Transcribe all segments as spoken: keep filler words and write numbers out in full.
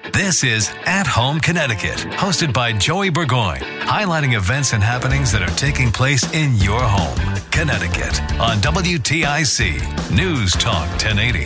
This is At Home Connecticut, hosted by Joey Burgoyne, highlighting events and happenings that are taking place in your home, Connecticut, on W T I C News Talk ten eighty.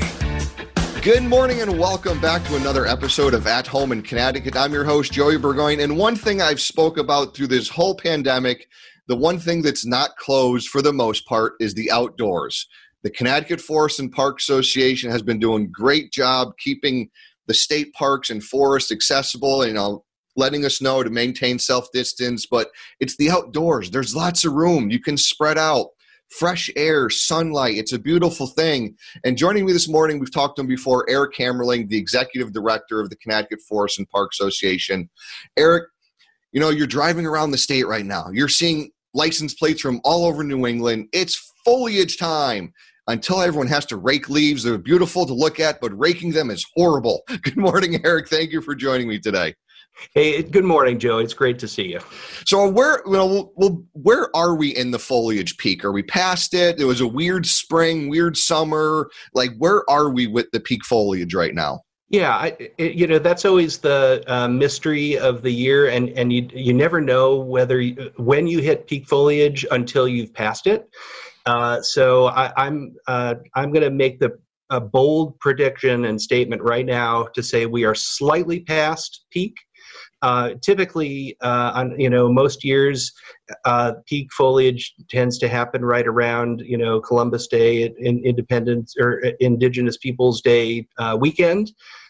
Good morning and welcome back to another episode of At Home in Connecticut. I'm your host, Joey Burgoyne, and one thing I've spoke about through this whole pandemic, the one thing that's not closed for the most part is the outdoors. The Connecticut Forest and Park Association has been doing a great job keeping the state parks and forests accessible, you know, letting us know to maintain self-distance, but it's the outdoors. There's lots of room. You can spread out. Fresh air, sunlight. It's a beautiful thing. And joining me this morning, we've talked to him before, Eric Hammerling, the Executive Director of the Connecticut Forest and Park Association. Eric, you know, you're driving around the state right now. You're seeing license plates from all over New England. It's foliage time. Until everyone has to rake leaves. They're beautiful to look at, but raking them is horrible. Good morning, Eric. Thank you for joining me today. Hey, good morning, Joe. It's great to see you. So where, you know, well, where are we in the foliage peak? Are we past it? It was a weird spring, weird summer. Like, where are we with the peak foliage right now? Yeah, I, it, you know, that's always the uh, mystery of the year, and, and you you never know whether you, when you hit peak foliage until you've passed it. Uh, so I, I'm uh, I'm going to make the a bold prediction and statement right now to say we are slightly past peak. Uh, typically, uh, on you know most years, uh, peak foliage tends to happen right around you know Columbus Day, in Independence or Indigenous Peoples Day uh, weekend.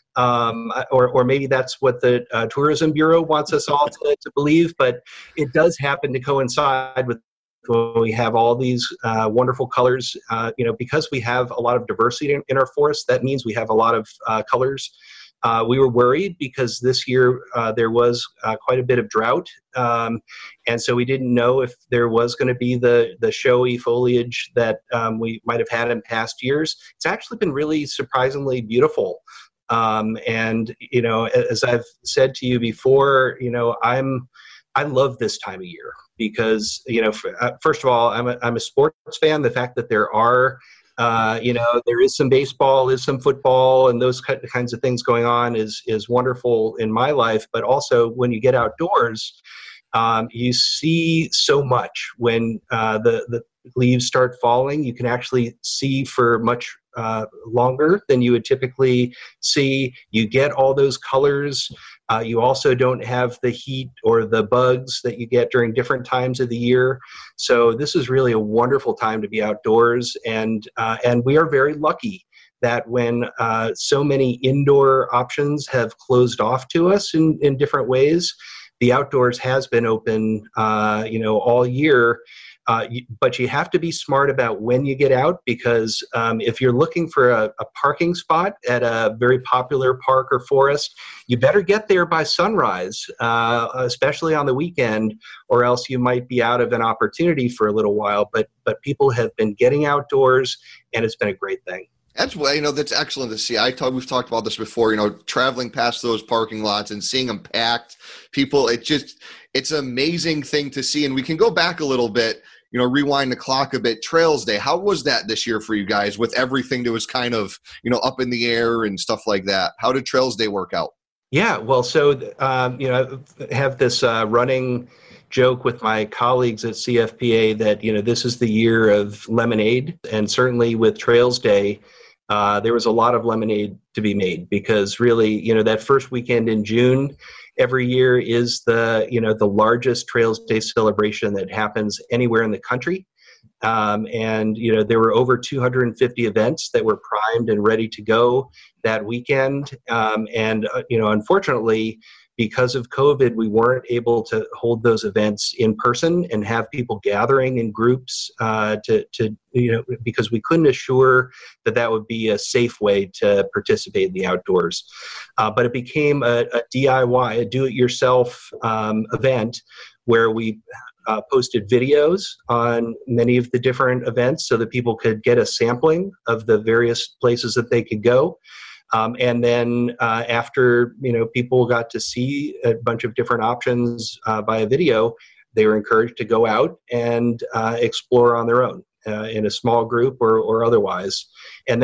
Um, or, or maybe that's what the uh, Tourism Bureau wants us all to, to believe, but it does happen to coincide with when we have all these uh, wonderful colors, uh, you know, because we have a lot of diversity in, in our forests, that means we have a lot of uh, colors. Uh, we were worried because this year uh, there was uh, quite a bit of drought, um, and so we didn't know if there was going to be the the showy foliage that um, we might have had in past years. It's actually been really surprisingly beautiful. Um, and, you know, as I've said to you before, you know, I'm, I love this time of year because, you know, for, uh, first of all, I'm a, I'm a sports fan. The fact that there are, uh, you know, there is some baseball, is some football, and those kinds of things going on is, is wonderful in my life. But also when you get outdoors, um, you see so much when uh, the, the leaves start falling. You can actually see for much uh, longer than you would typically see. You get all those colors. Uh, you also don't have the heat or the bugs that you get during different times of the year. So this is really a wonderful time to be outdoors. And, uh, and we are very lucky that when uh, so many indoor options have closed off to us in, in different ways, the outdoors has been open, uh, you know, all year. Uh, but you have to be smart about when you get out, because um, if you're looking for a, a parking spot at a very popular park or forest, you better get there by sunrise, uh, especially on the weekend, or else you might be out of an opportunity for a little while. But but people have been getting outdoors, and it's been a great thing. That's you know that's excellent to see. I talk, we've talked about this before. You know, traveling past those parking lots and seeing them packed, people. It just it's an amazing thing to see. And we can go back a little bit. You know, rewind the clock a bit. Trails Day. How was that this year for you guys? With everything that was kind of you know up in the air and stuff like that. How did Trails Day work out? Yeah, well, so um, you know, I have this uh, running joke with my colleagues at C F P A that you know this is the year of lemonade, and certainly with Trails Day. Uh, there was a lot of lemonade to be made because really, you know, that first weekend in June every year is the, you know, the largest Trails Day celebration that happens anywhere in the country. Um, and, you know, there were over two hundred fifty events that were primed and ready to go that weekend. Um, and, uh, you know, unfortunately, because of COVID, we weren't able to hold those events in person and have people gathering in groups uh, to, to, you know, because we couldn't assure that that would be a safe way to participate in the outdoors. Uh, but it became a, a D I Y, a do-it-yourself um, event where we uh, posted videos on many of the different events so that people could get a sampling of the various places that they could go. Um, and then uh, after, you know, people got to see a bunch of different options uh, via video, they were encouraged to go out and uh, explore on their own uh, in a small group or, or otherwise. And that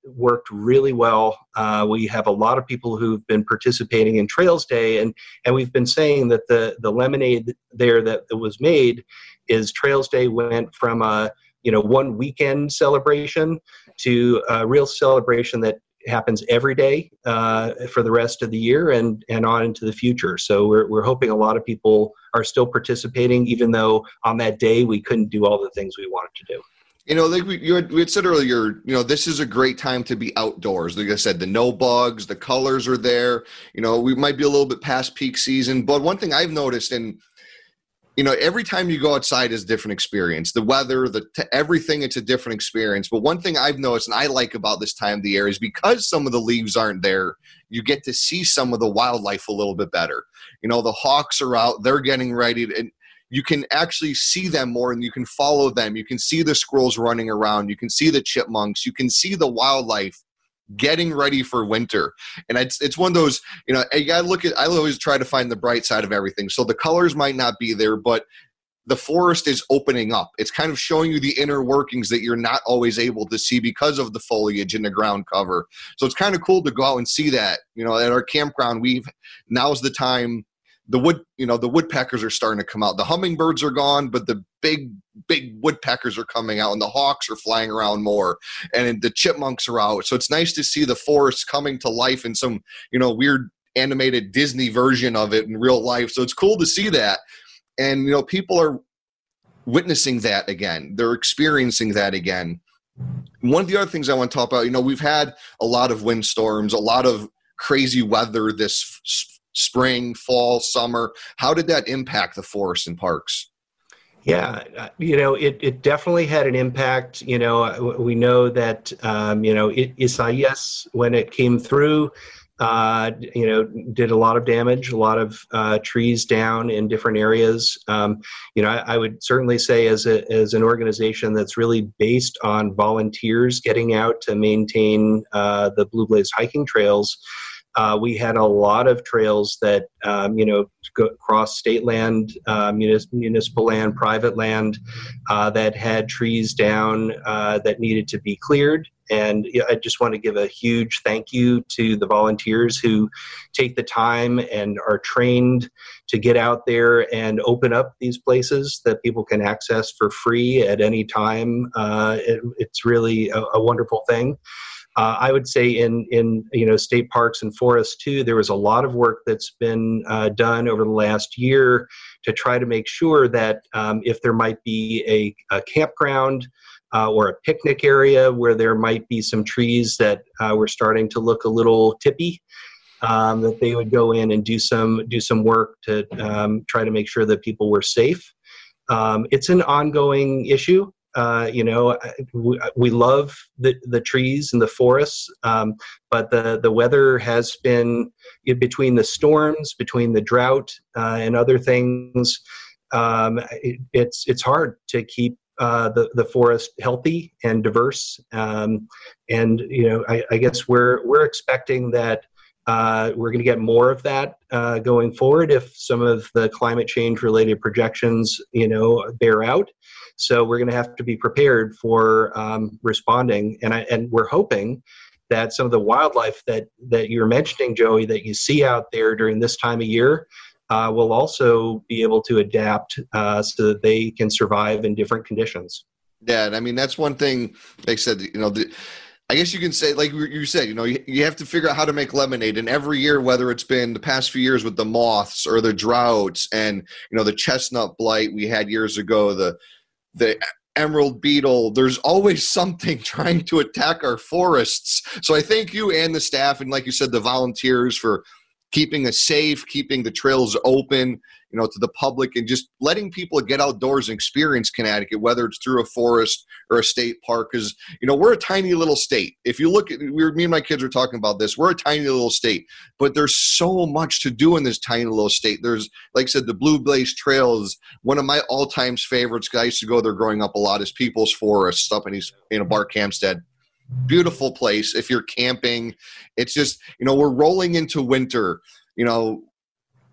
worked really well. Uh, we have a lot of people who've been participating in Trails Day, and and we've been saying that the the lemonade there that, that was made is Trails Day went from a you know one weekend celebration to a real celebration that happens every day uh, for the rest of the year and and on into the future. So we're we're hoping a lot of people are still participating, even though on that day we couldn't do all the things we wanted to do. You know, like we, you had, we had said earlier, you know, this is a great time to be outdoors. Like I said, the no bugs, the colors are there. You know, we might be a little bit past peak season, but one thing I've noticed, and you know, every time you go outside is a different experience. The weather, the t- everything, it's a different experience. But one thing I've noticed, and I like about this time of the year, is because some of the leaves aren't there, you get to see some of the wildlife a little bit better. You know, the hawks are out; they're getting ready, to, and you can actually see them more, and you can follow them. You can see the squirrels running around. You can see the chipmunks. You can see the wildlife getting ready for winter. And it's it's one of those, you know, you gotta look at, I always try to find the bright side of everything. So the colors might not be there, but the forest is opening up. It's kind of showing you the inner workings that you're not always able to see because of the foliage and the ground cover. So it's kind of cool to go out and see that. You know, at our campground, we've, now's the time. The wood, you know, the woodpeckers are starting to come out. The hummingbirds are gone, but the big, big woodpeckers are coming out, and the hawks are flying around more, and the chipmunks are out. So it's nice to see the forest coming to life in some, you know, weird animated Disney version of it in real life. So it's cool to see that. And, you know, people are witnessing that again. They're experiencing that again. One of the other things I want to talk about, you know, we've had a lot of windstorms, a lot of crazy weather this spring, fall, summer. How did that impact the forests and parks? Yeah, you know, it, it definitely had an impact. You know, we know that, um, you know, it, Isaias, when it came through, uh, you know, did a lot of damage, a lot of uh, trees down in different areas. Um, you know, I, I would certainly say as a as an organization that's really based on volunteers getting out to maintain uh, the Blue Blaze hiking trails, Uh, we had a lot of trails that, um, you know, go across state land, uh, munis- municipal land, private land, uh, that had trees down uh, that needed to be cleared. And you know, I just want to give a huge thank you to the volunteers who take the time and are trained to get out there and open up these places that people can access for free at any time. Uh, it, it's really a, a wonderful thing. Uh, I would say in, in you know state parks and forests too, there was a lot of work that's been uh, done over the last year to try to make sure that um, if there might be a, a campground uh, or a picnic area where there might be some trees that uh, were starting to look a little tippy, um, that they would go in and do some do some work to um, try to make sure that people were safe. Um, it's an ongoing issue. Uh, you know, we, we love the, the trees and the forests, um, but the, the weather has been, between the storms, between the drought uh, and other things, um, it, it's it's hard to keep uh, the, the forest healthy and diverse. Um, and, you know, I, I guess we're we're expecting that Uh, we're going to get more of that uh, going forward if some of the climate change related projections, you know, bear out. So we're going to have to be prepared for um, responding. And I, and we're hoping that some of the wildlife that, that you're mentioning, Joey, that you see out there during this time of year uh, will also be able to adapt uh, so that they can survive in different conditions. Yeah. And I mean, that's one thing they said, you know, the, I guess you can say, like you said, you know, you, you have to figure out how to make lemonade. And every year, whether it's been the past few years with the moths or the droughts and, you know, the chestnut blight we had years ago, the the emerald beetle, there's always something trying to attack our forests. So I thank you and the staff and, like you said, the volunteers for keeping us safe, keeping the trails open, you know, to the public, and just letting people get outdoors and experience Connecticut, whether it's through a forest or a state park. Because, you know, we're a tiny little state. If you look at, we were, me and my kids were talking about this, we're a tiny little state, but there's so much to do in this tiny little state. There's, like I said, the Blue Blaze Trail is one of my all-time favorites. I used to go there growing up a lot, is People's Forest up in, East, in a Barkhamsted. Beautiful place if you're camping. It's just, you know, we're rolling into winter. You know,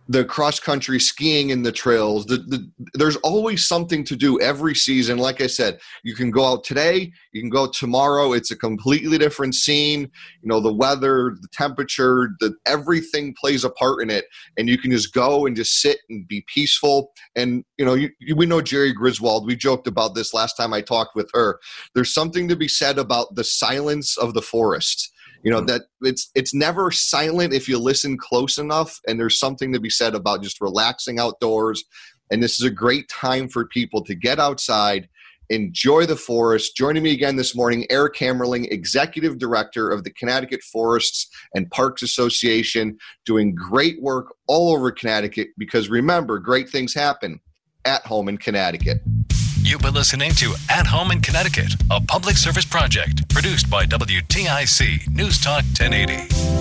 the cross-country skiing in the trails. The, the, there's always something to do every season. Like I said, you can go out today, you can go out tomorrow. It's a completely different scene. You know, the weather, the temperature, the, everything plays a part in it. And you can just go and just sit and be peaceful. And, you know, you, you, we know Jerry Griswold. We joked about this last time I talked with her. There's something to be said about the silence of the forest. You know, that it's it's never silent if you listen close enough, and there's something to be said about just relaxing outdoors. And this is a great time for people to get outside, enjoy the forest. Joining me again this morning, Eric Hammerling, Executive Director of the Connecticut Forests and Parks Association, doing great work all over Connecticut, because remember, great things happen at home in Connecticut. You've been listening to At Home in Connecticut, a public service project produced by W T I C News Talk ten eighty.